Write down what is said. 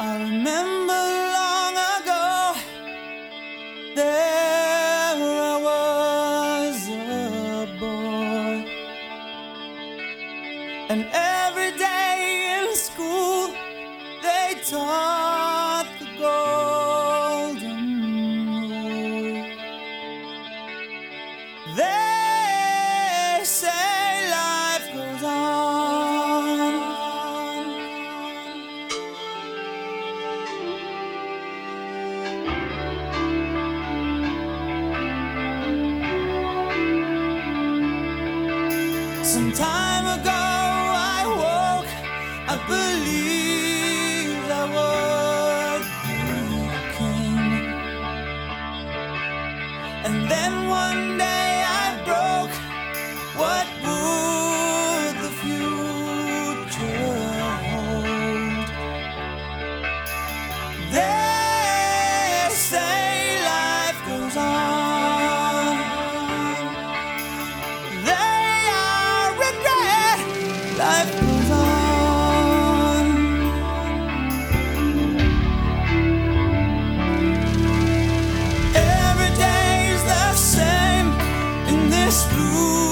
I remember long ago, there I was a boy, and every day in school they taught the golden rule. They say life goes on. Some time ago I woke, I believed I would be a king. And then one day I broke, what would the future hold? They say life goes on. They are regret, life goes on. Every day is the same in this blue